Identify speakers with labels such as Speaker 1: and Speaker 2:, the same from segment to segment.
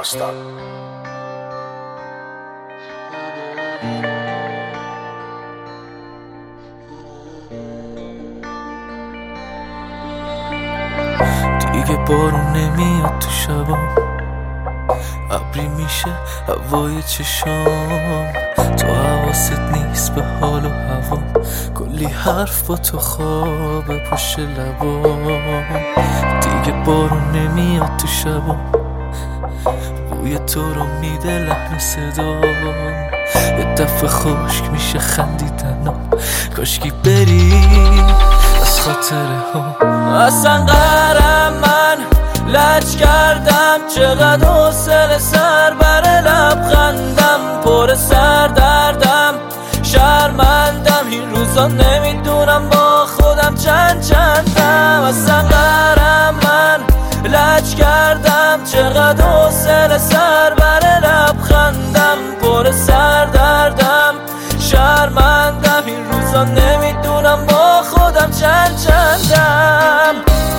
Speaker 1: داستان.
Speaker 2: دیگه بارون نمیاد تو شبا، ابری میشه هوای چشام، تو حواست نیست به حال و هوا، کلی حرف با تو خوابه پشت لبام. دیگه بارون نمیاد تو شبا، بوی تو رو میده لحن صدام، یه دفعه خشک میشه خندیدنم، کاشکی بری از خاطره ها. اصلا قهرم من لج کردم، چقدر حوصله سر بر لبخندم، پر سر دردم شرمندم، این روزا نمیدونم با خودم چندم. اصلا قهرم من لج کردم، چقدر حوصله سر بر لبخندم، پر سر دردم شرمندم، این روزا نمیدونم با خودم چندم.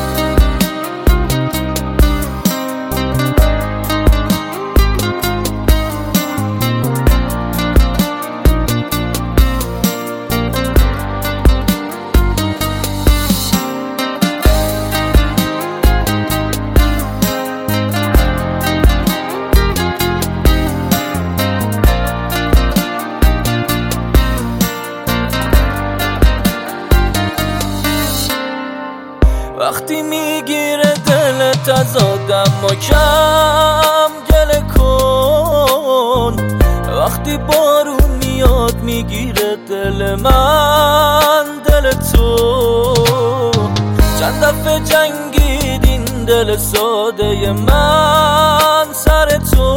Speaker 2: وقتی میگیره دلت از آدم و کم گله کن، وقتی بارون میاد میگیره دل من دل تو، چند دفعه جنگید این دل ساده من سر تو،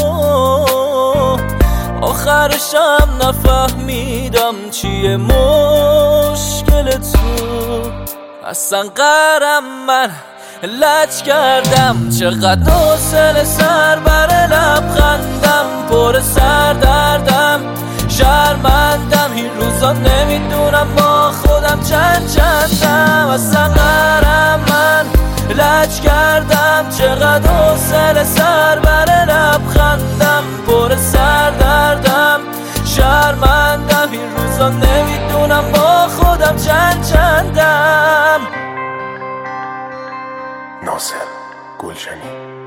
Speaker 2: آخرشم نفهمیدم چیه مشکل تو. اصلا قهرم من لج کردم، چقدر حوصله سر بر لبخندم، پر سر دردم شرمندم، این روزا نمیدونم با خودم چندم. اصلا قهرم من لج کردم، چقدر حوصله سر بر لبخندم، پر سر دردم شرمندم، این روزا نمیدونم با خودم چندم.
Speaker 1: ناصر گلشنی.